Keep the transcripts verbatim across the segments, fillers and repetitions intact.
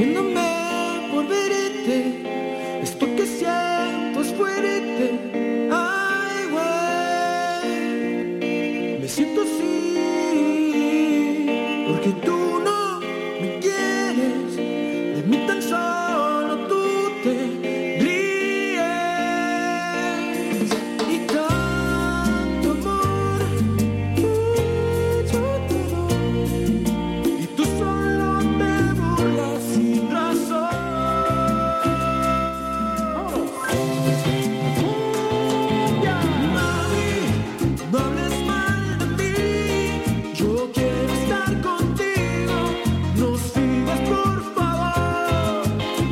muriéndome por verte. Esto que siento es fuerte. Ay, güey, me siento así porque tú no me quieres. De mí tan solo tú te ríes. Y tanto amor yo te doy, y tú solo te burlas sin razón. Mami, no hables mal de mí. Yo quiero estar contigo. No sigas, por favor.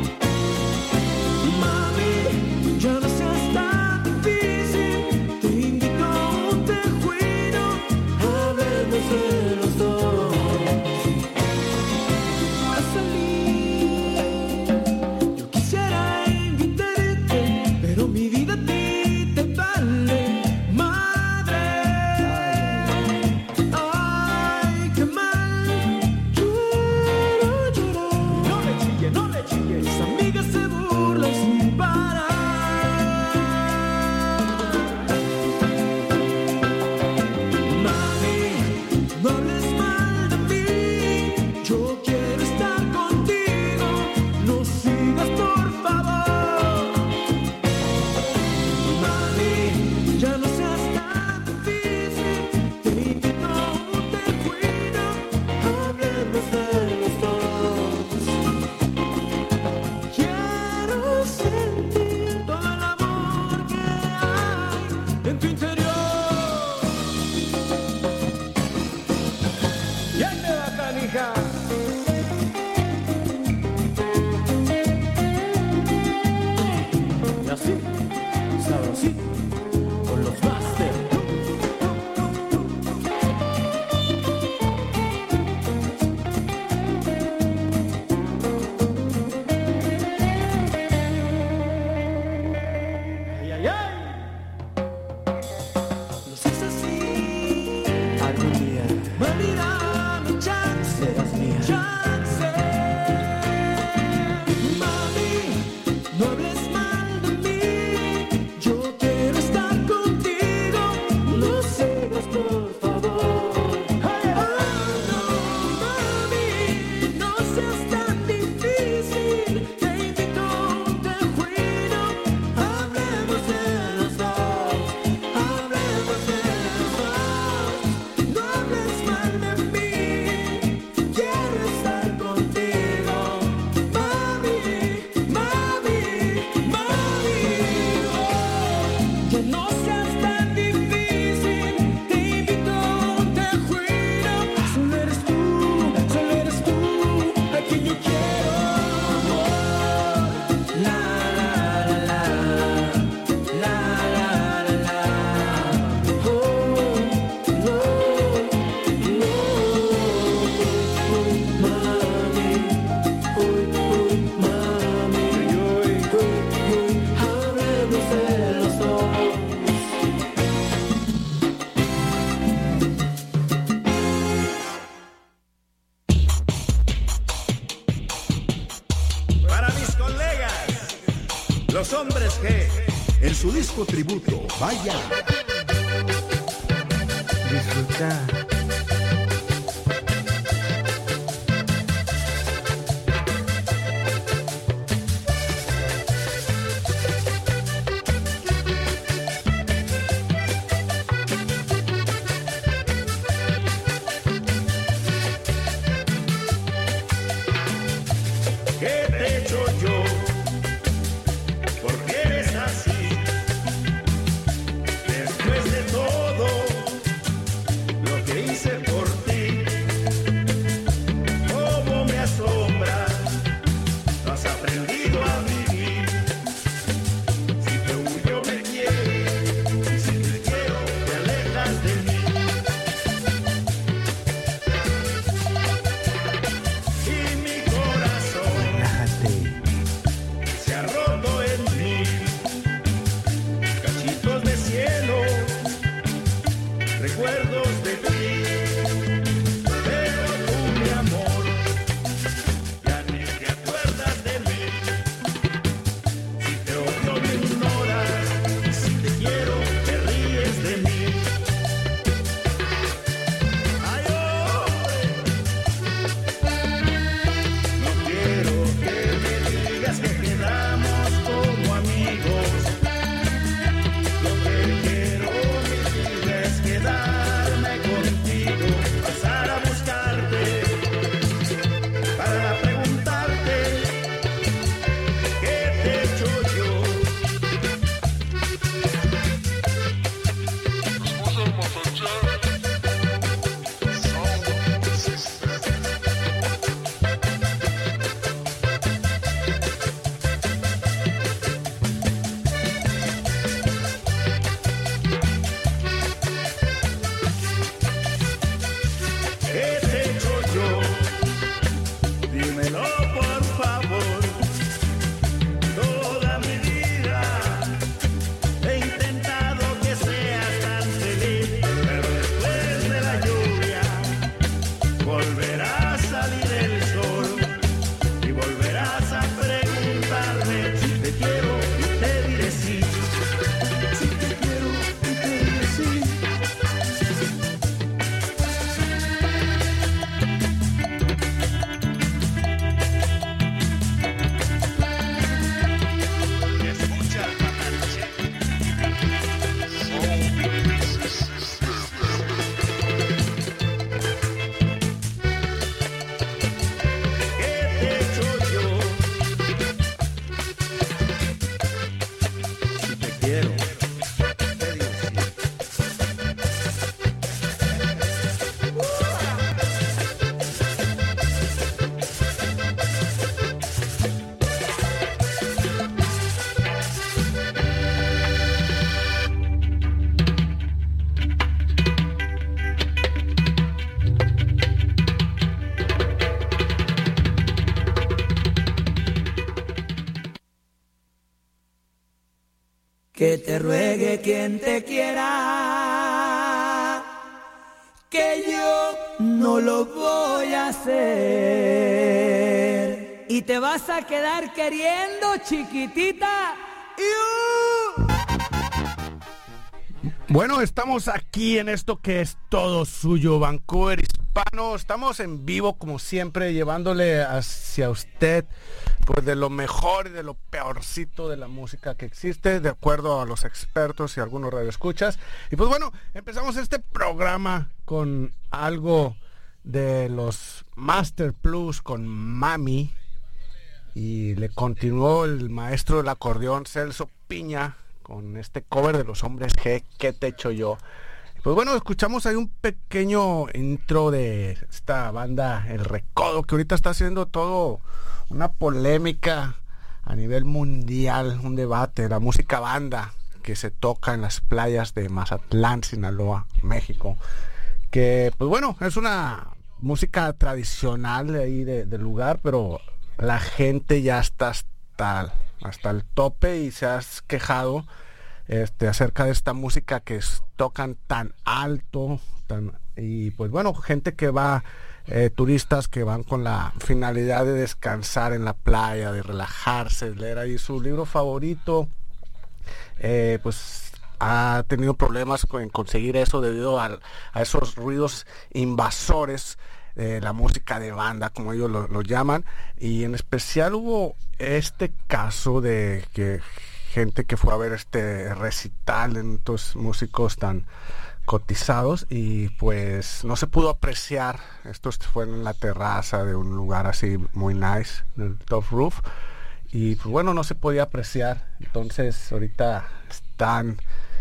Mami, ya no seas tan difícil. Te invito a un tejuino. Hablemos de los dos. A salir, yo quisiera invitarte, pero mi vida a ti te vale madre. Ay, qué mal, quiero llorar. No le chille, no le chille. Mis amigas se burlan sin parar. Mami, no hables mal de mí. Yo quiero estar contigo. No sigas, por favor. Mami, ya no seas tan difícil. Te invito a un tejuino. Hablemos de los dos. Quiero sentir todo el amor que hay en tu interior. Y ahí te va, canija. Y así, sabrosito, con los Master. Ay, ay, ay. No seas así. Algún día Mami, dame chance. serás mía. Chance. Mami, no hables mal de mí. Yo quiero estar contigo. No sigas, por favor. Ah, no, mami, no seas tan difícil. Te invito a un tejuino. Hablemos de los dos. Hablemos de los dos. No hables mal de mí. Quiero estar contigo. Mami, mami, mami. Oh, que no seas tan difícil. Te invito a un tejuino. Solo eres tú, solo eres tú a quien yo quiero, amor. La, la, la, la, la, la, la. Oh, no, no, mami, uy, uy, mami, uy, uy, uy, hablemos de los dos. Para mis colegas, los hombres G, en su disco tributo, vaya. Disfruta. ¿Qué te he hecho yo? ¿Por qué eres así? Después de todo lo que hice por ti, ¿cómo me asombra? No has aprendido a vivir. Si te huyo me quieres, y si te quiero te alejas de mí. Y mi corazón Relájate. que te ruegue quien te quiera, que yo no lo voy a hacer. Y te vas a quedar queriendo, chiquitita. ¡Iu! Bueno, estamos aquí en esto que es todo suyo, Vancouver Hispano. Estamos en vivo, como siempre, llevándole hacia usted pues de lo mejor y de lo peorcito de la música que existe, de acuerdo a los expertos y algunos radioescuchas. Y pues bueno, empezamos este programa con algo de los Master Plus con Mami. Y le continuó el maestro del acordeón, Celso Piña, con este cover de Los Hombres G, ¿Qué te echo yo? Pues bueno, escuchamos ahí un pequeño intro de esta banda El Recodo, que ahorita está haciendo todo una polémica a nivel mundial, un debate, la música banda que se toca en las playas de Mazatlán, Sinaloa, México, que pues bueno, es una música tradicional de ahí de, del lugar, pero la gente ya está hasta, hasta el tope y se ha quejado este, acerca de esta música que es, tocan tan alto, tan, y pues bueno, gente que va, eh, turistas que van con la finalidad de descansar en la playa, de relajarse, leer ahí su libro favorito, eh, pues ha tenido problemas en conseguir eso debido a, a esos ruidos invasores. Eh, la música de banda, como ellos lo, lo llaman, y en especial hubo este caso de que gente que fue a ver este recital de estos músicos tan cotizados y pues no se pudo apreciar. Esto fue en la terraza de un lugar así muy nice, el Top Roof, y pues bueno, no se podía apreciar. Entonces ahorita están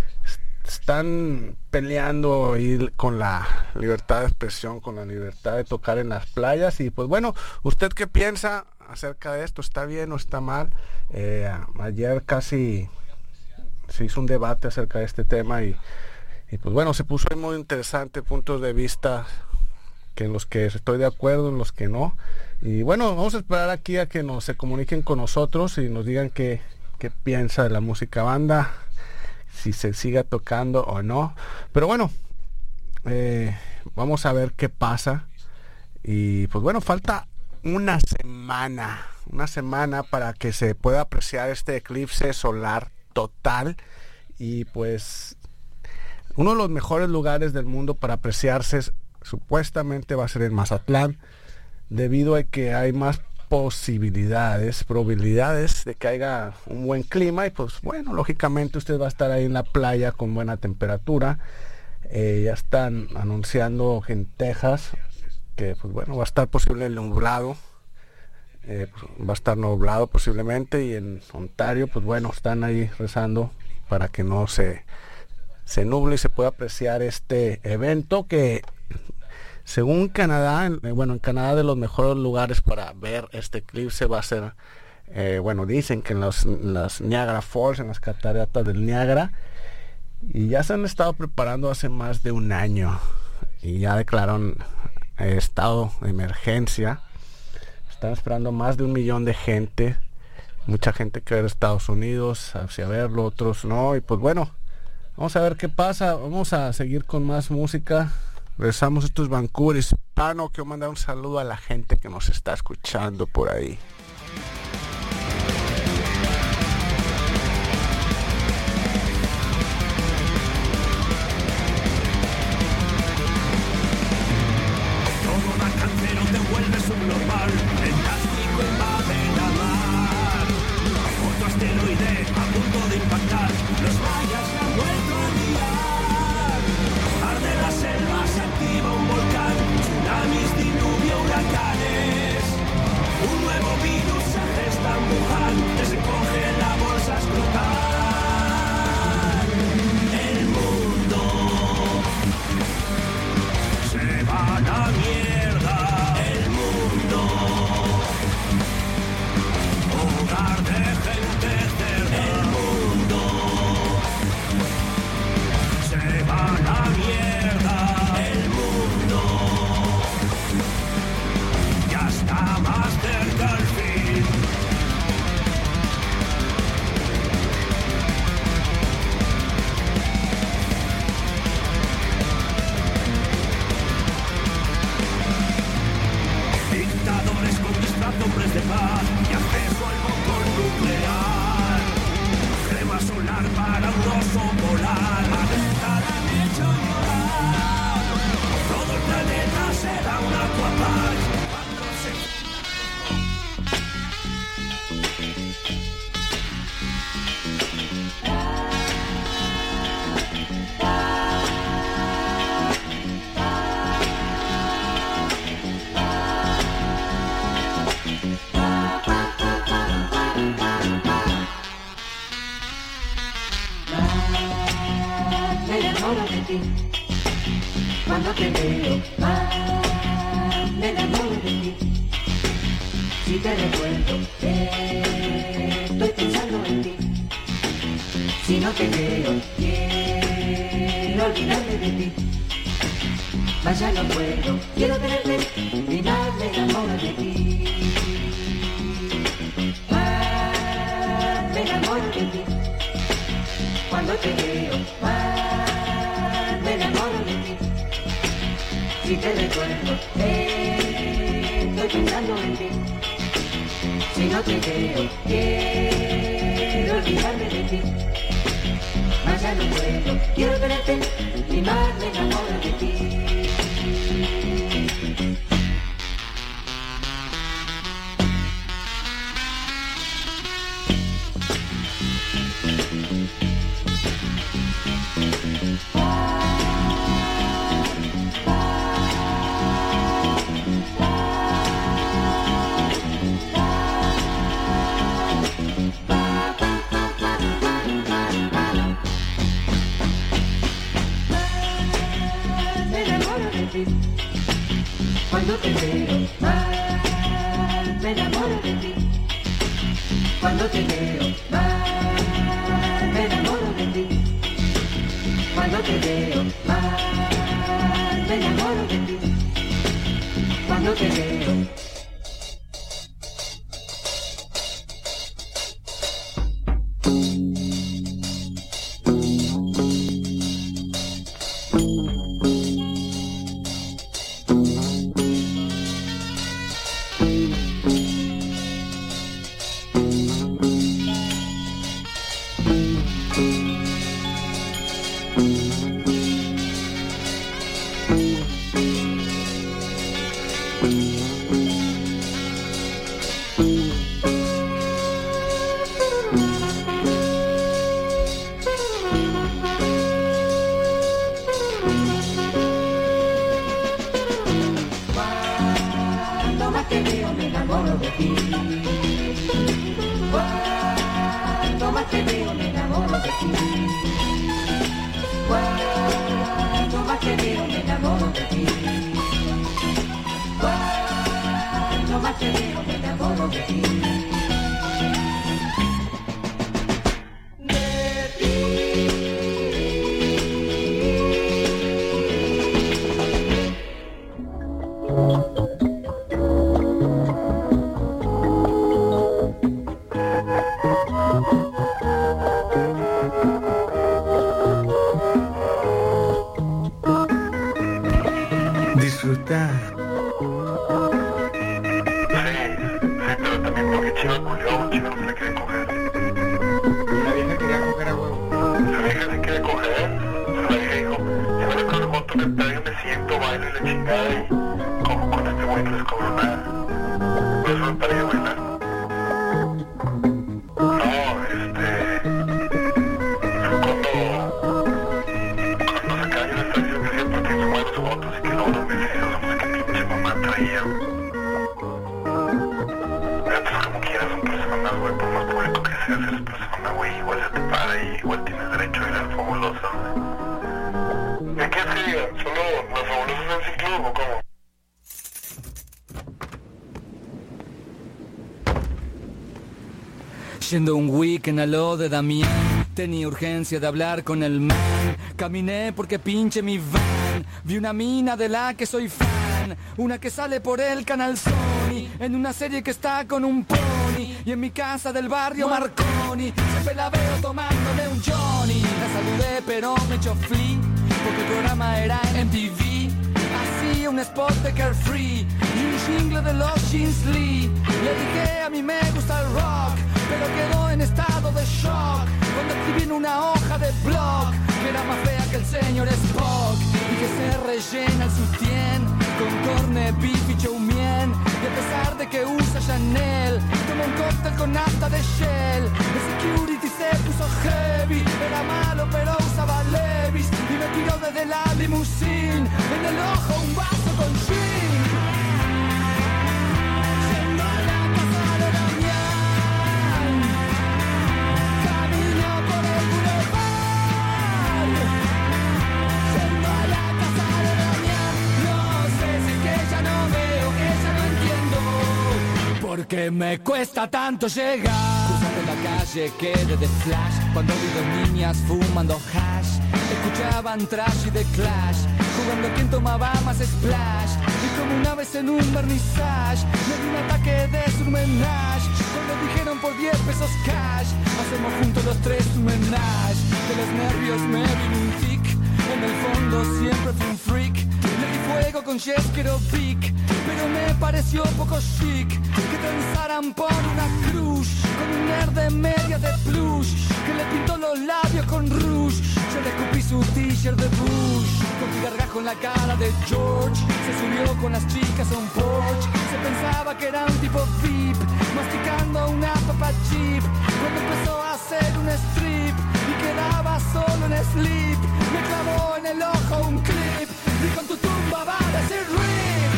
están peleando ahí con la libertad de expresión, con la libertad de tocar en las playas. Y pues bueno, ¿usted qué piensa acerca de esto? ¿Está bien o está mal? Eh, ayer casi se hizo un debate acerca de este tema y, y pues bueno, se puso ahí muy interesante, puntos de vista que en los que estoy de acuerdo, en los que no. Y bueno, vamos a esperar aquí a que nos se comuniquen con nosotros y nos digan qué, qué piensa de la música banda, si se siga tocando o no. Pero bueno, eh, vamos a ver qué pasa. Y pues bueno, falta una semana, una semana para que se pueda apreciar este eclipse solar total. Y pues uno de los mejores lugares del mundo para apreciarse supuestamente va a ser en Mazatlán, debido a que hay más posibilidades, probabilidades de que haya un buen clima. Y pues bueno, lógicamente usted va a estar ahí en la playa con buena temperatura. Eh, ya están anunciando en Texas que pues bueno, va a estar posible el nublado, eh, pues, va a estar nublado posiblemente, y en Ontario pues bueno, están ahí rezando para que no se, se nuble y se pueda apreciar este evento que, según Canadá, bueno, en Canadá de los mejores lugares para ver este eclipse va a ser, eh, bueno, dicen que en, los, en las Niagara Falls, en las cataratas del Niágara, y ya se han estado preparando hace más de un año, y ya declararon eh, estado de emergencia. Están esperando más de un millón de gente, mucha gente que va a Estados Unidos hacia verlo, otros no, y pues bueno, vamos a ver qué pasa. Vamos a seguir con más música. Regresamos, esto es Vancouver Hispano. Quiero mandar un saludo a la gente que nos está escuchando por ahí. Todo da cantero, te vuelves un normal. El plástico invade la mar. Otro asteroide a punto de impactar. Los mayas se han vuelto a liar. Arde la selva, se activa un volcán. Tsunamis, diluvio, huracanes. Un nuevo virus enamoro de ti. Cuando te veo, más me enamoro de ti. Si te recuerdo, eh, estoy pensando en ti. Si no te veo, quiero olvidarme de ti. Mas ya no puedo, quiero tenerte y más me enamoro de ti. Más me enamoro de ti. Cuando te veo, más me enamoro de ti. Si te recuerdo, eh, estoy pensando en ti. Si no te veo, quiero olvidarme de ti. Mas ya no puedo, quiero tenerte y más me enamoro de ti. Cuando te veo, más me enamoro de ti. Cuando te veo, más me enamoro de ti. Cuando te veo, más me enamoro de ti. Cuando te veo. Yendo un weekend a lo de Damián, tenía urgencia de hablar con el man. Caminé porque pinche mi van, vi una mina de la que soy fan, una que sale por el canal Sony, en una serie que está con un pony, y en mi casa del barrio Marconi, siempre la veo tomándole un Johnny. La saludé pero me echó flea, porque el programa era en M T V. Hacía un spot de Carefree y un jingle de los Jeans Lee. Le dije a mí me gusta el rock, pero quedó en estado de shock cuando escribí en una hoja de blog que era más fea que el señor Spock y que se rellena el sutién con corned beef y chow mein, y a pesar de que usa Chanel toma un cóctel con nafta de Shell. El security se puso heavy, era malo pero usaba Levi's y me tiró desde la limusine, en el ojo un vaso con gin. Yendo a la casa de Damián, camino por el boulevard, Porque me cuesta tanto llegar. Cruzando la calle quedé de flash cuando vi dos niñas fumando hash. Escuchaban trash y The Clash, jugando a quien tomaba más splash. Y como una vez en un vernissage me di un ataque de surmenage cuando dijeron por diez pesos cash hacemos juntos los tres un menage. De los nervios me vino un tic, en el fondo siempre fui un freak. Le di fuego con Jeskero Vic, pero me pareció poco chic que transaran por una cruz con un nerd de media de plush que le pintó los labios con rouge. Yo le escupí su t-shirt de Bush con mi gargajo en la cara de George. Se subió con las chicas a un porch, se pensaba que era un tipo V I P masticando una papa chip cuando empezó a hacer un strip y quedaba solo en sleep. Me clavó en el ojo un clip y con tu tumba va a decir rip.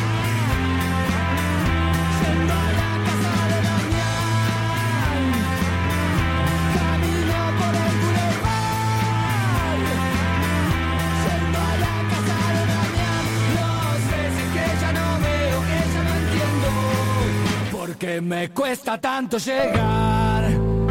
Yendo a la casa de Damián, camino por el boulevard. Yendo a la casa de Damián, no sé si es que ya no veo, que ya no entiendo, porque me cuesta tanto llegar.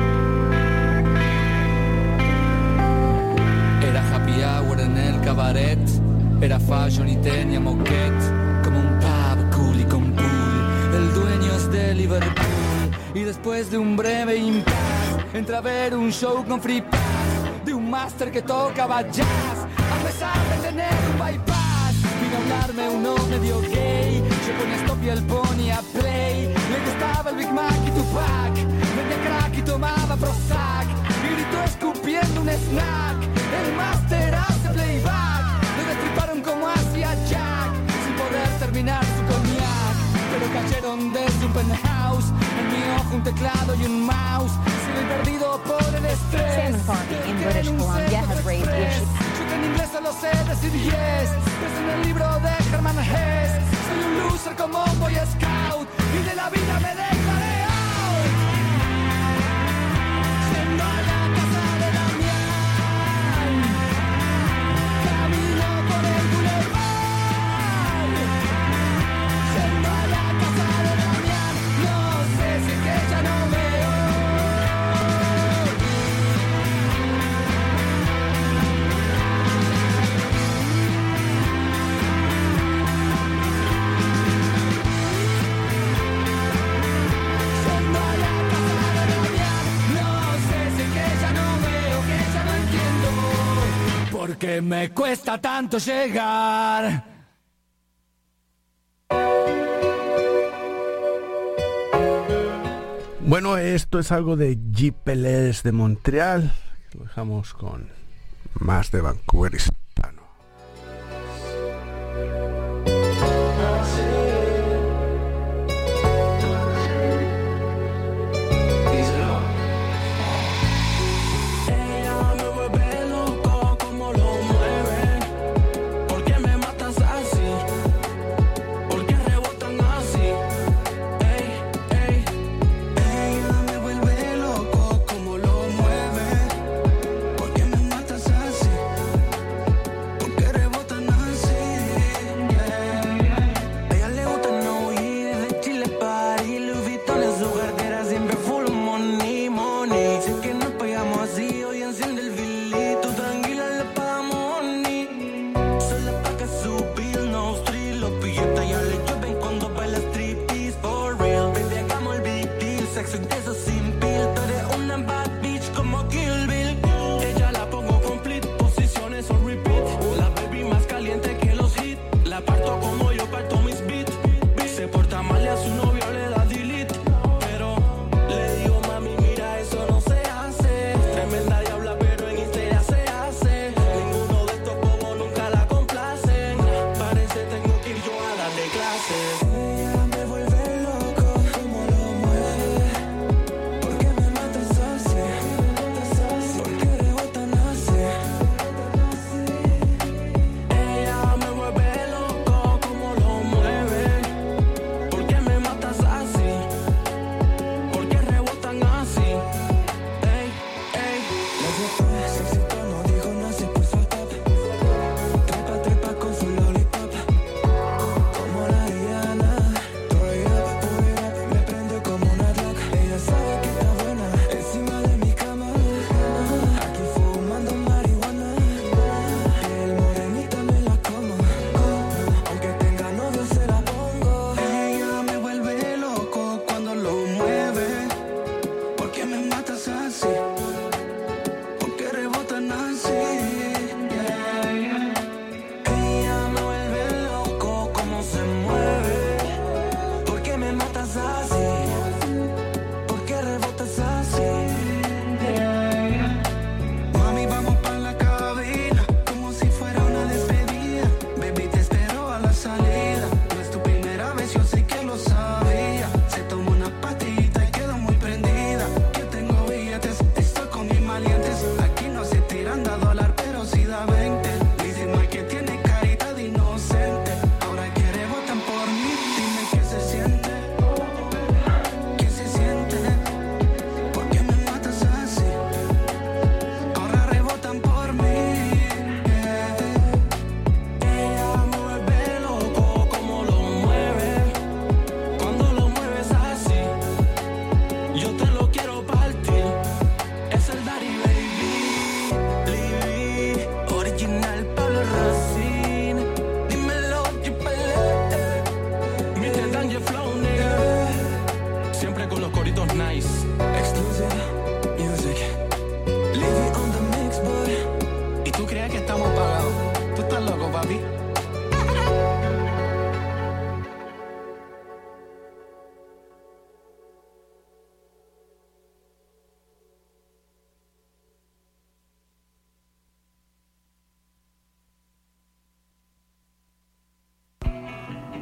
Era happy hour en el cabaret, era fashion y tenía moquette, como un pub cool y con pool. El dueño es de Liverpool y después de un breve impasse entra a ver un show con free pass de un máster que tocaba jazz a pesar de tener un bypass. Vino a hablarme uno medio gay, yo ponía stop y él ponía play. Le gustaba el Big Mac y Tupac, vendía crack y tomaba Prozac y gritó escupiendo un snack. El máster hace playback, lo destriparon como hacía Jack sin poder terminar su cognac, pero cayeron desde un penthouse. En mi ojo un teclado y un mouse, sigo perdido por el estrés. Salmon farming in British Columbia has raised issues. Yo que en inglés solo sé decir yes, es en el libro de Herman Hesse. Soy un loser como Boy Scout y de la vida me dejaré out. Yendo a la casa de Damián, camino por el boulevard. Yendo a la casa de Damián, no sé si es que ya no veo. Yendo a la casa de Damián, no sé si es que ya no veo, que ya no entiendo, porque me cuesta tanto llegar. Bueno, esto es algo de G P L S de Montreal. Lo dejamos con más de Vancouver hispano. Ella me vuelve loco como lo mueve. ¿Por qué me matas así? ¿Por qué rebotan así? Ey, ey. Ella me vuelve loco como lo mueve. ¿Por qué me matas así? ¿Por qué rebotan así? Yeah.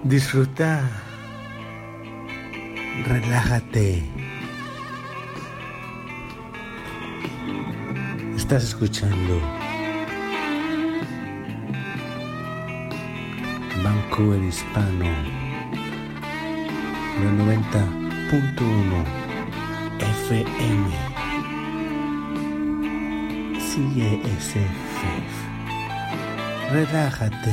Disfruta. Relájate. Estás escuchando Vancouver Hispano, el noventa punto uno F M. Sigue ese jefe. Relájate.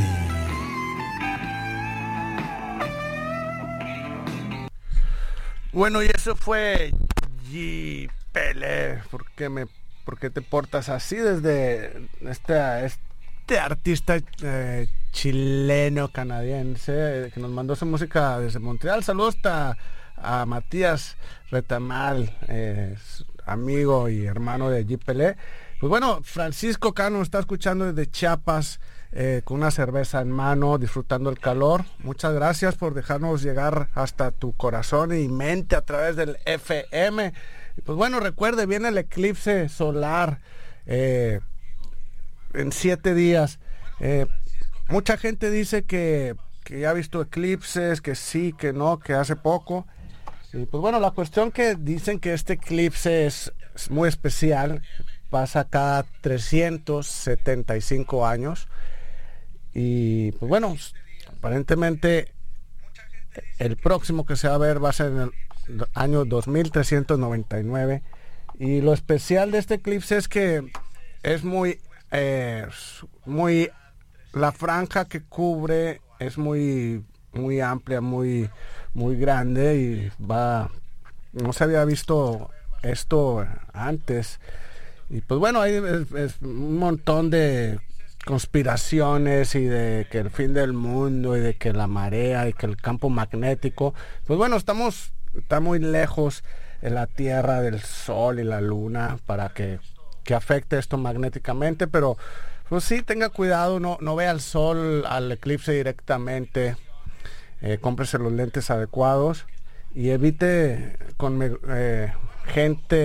Bueno, y eso fue G. Pelé. ¿Por qué me, por qué te portas así? Desde este, este artista eh, chileno canadiense eh, que nos mandó su música desde Montreal. Saludos a, a Matías Retamal, eh, amigo y hermano de G. Pelé. Pues bueno, Francisco Cano está escuchando desde Chiapas. Eh, con una cerveza en mano, disfrutando el calor. Muchas gracias por dejarnos llegar hasta tu corazón y mente a través del F M. Y pues bueno, recuerde, viene el eclipse solar eh, en siete días. Eh, mucha gente dice que, que ya ha visto eclipses, que sí, que no, que hace poco. Y pues bueno, la cuestión que dicen que este eclipse es, es muy especial, pasa cada trescientos setenta y cinco años. Y pues bueno, aparentemente el próximo que se va a ver va a ser en el año dos mil trescientos noventa y nueve. Y lo especial de este eclipse es que es muy, eh, muy, la franja que cubre es muy, muy amplia, muy, muy grande y va, no se había visto esto antes. Y pues bueno, hay es, es un montón de conspiraciones y de que el fin del mundo y de que la marea y que el campo magnético, pues bueno, estamos está muy lejos en la Tierra del Sol y la Luna para que, que afecte esto magnéticamente, pero pues sí, tenga cuidado, no, no vea el sol al eclipse directamente, eh, cómprese los lentes adecuados y evite con eh, gente